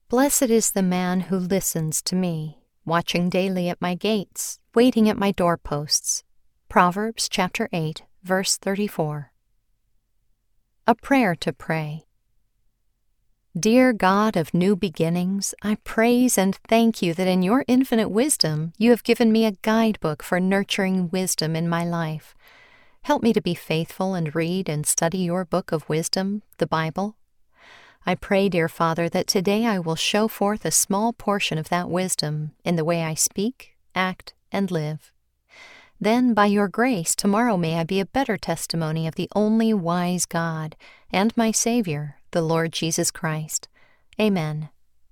Blessed is the man who listens to me, watching daily at my gates, waiting at my doorposts. Proverbs chapter 8, verse 34. A prayer to pray. Dear God of new beginnings, I praise and thank you that in your infinite wisdom you have given me a guidebook for nurturing wisdom in my life. Help me to be faithful and read and study your book of wisdom, the Bible. I pray, dear Father, that today I will show forth a small portion of that wisdom in the way I speak, act, and live. Then, by your grace, tomorrow may I be a better testimony of the only wise God and my Savior, the Lord Jesus Christ. Amen.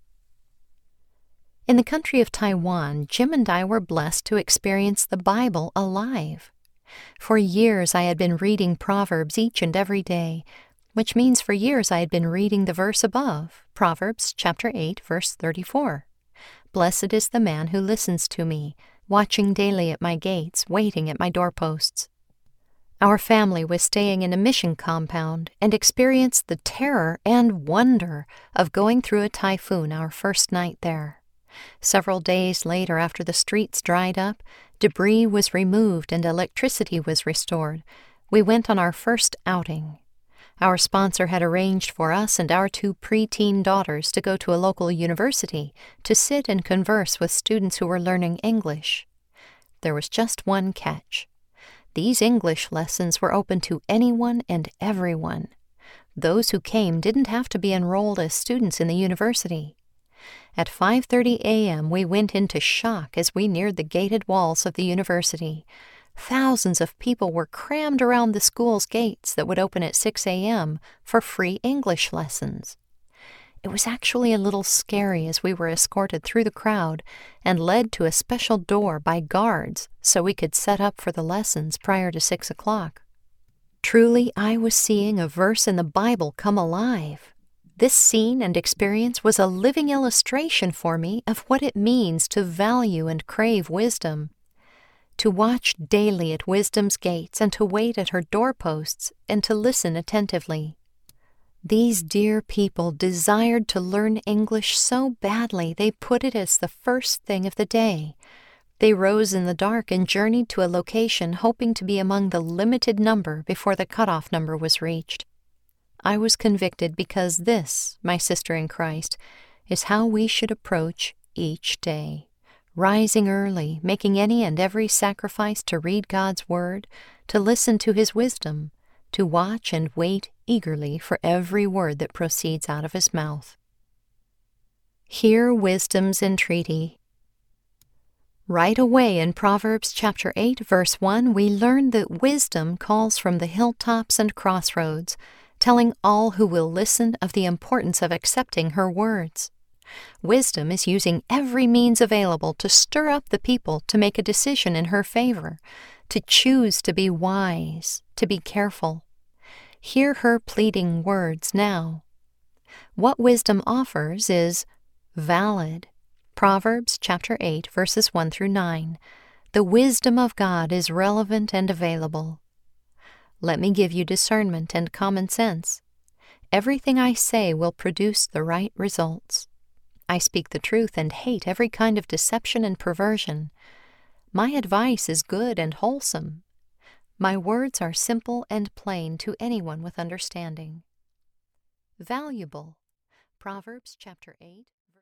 In the country of Taiwan, Jim and I were blessed to experience the Bible alive. For years I had been reading Proverbs each and every day, which means for years I had been reading the verse above, Proverbs chapter 8, verse 34. Blessed is the man who listens to me, watching daily at my gates, waiting at my doorposts. Our family was staying in a mission compound and experienced the terror and wonder of going through a typhoon our first night there. Several days later, after the streets dried up, debris was removed and electricity was restored. We went on our first outing. Our sponsor had arranged for us and our 2 preteen daughters to go to a local university to sit and converse with students who were learning English. There was just one catch. These English lessons were open to anyone and everyone. Those who came didn't have to be enrolled as students in the university. At 5:30 a.m., we went into shock as we neared the gated walls of the university. Thousands of people were crammed around the school's gates that would open at 6 a.m. for free English lessons. It was actually a little scary as we were escorted through the crowd and led to a special door by guards so we could set up for the lessons prior to 6 o'clock. Truly, I was seeing a verse in the Bible come alive. This scene and experience was a living illustration for me of what it means to value and crave wisdom, to watch daily at wisdom's gates and to wait at her doorposts and to listen attentively. These dear people desired to learn English so badly they put it as the first thing of the day. They rose in the dark and journeyed to a location hoping to be among the limited number before the cutoff number was reached. I was convicted because this, my sister in Christ, is how we should approach each day. Rising early, making any and every sacrifice to read God's Word, to listen to His wisdom, to watch and wait eagerly for every word that proceeds out of His mouth. Hear wisdom's entreaty. Right away in Proverbs chapter 8, verse 1, we learn that wisdom calls from the hilltops and crossroads, telling all who will listen of the importance of accepting her words. Wisdom is using every means available to stir up the people to make a decision in her favor, to choose to be wise, to be careful. Hear her pleading words now. What wisdom offers is valid. Proverbs chapter 8, verses 1 through 9. The wisdom of God is relevant and available. Let me give you discernment and common sense. Everything I say will produce the right results. I speak the truth and hate every kind of deception and perversion. My advice is good and wholesome. My words are simple and plain to anyone with understanding. Valuable. Proverbs chapter 8.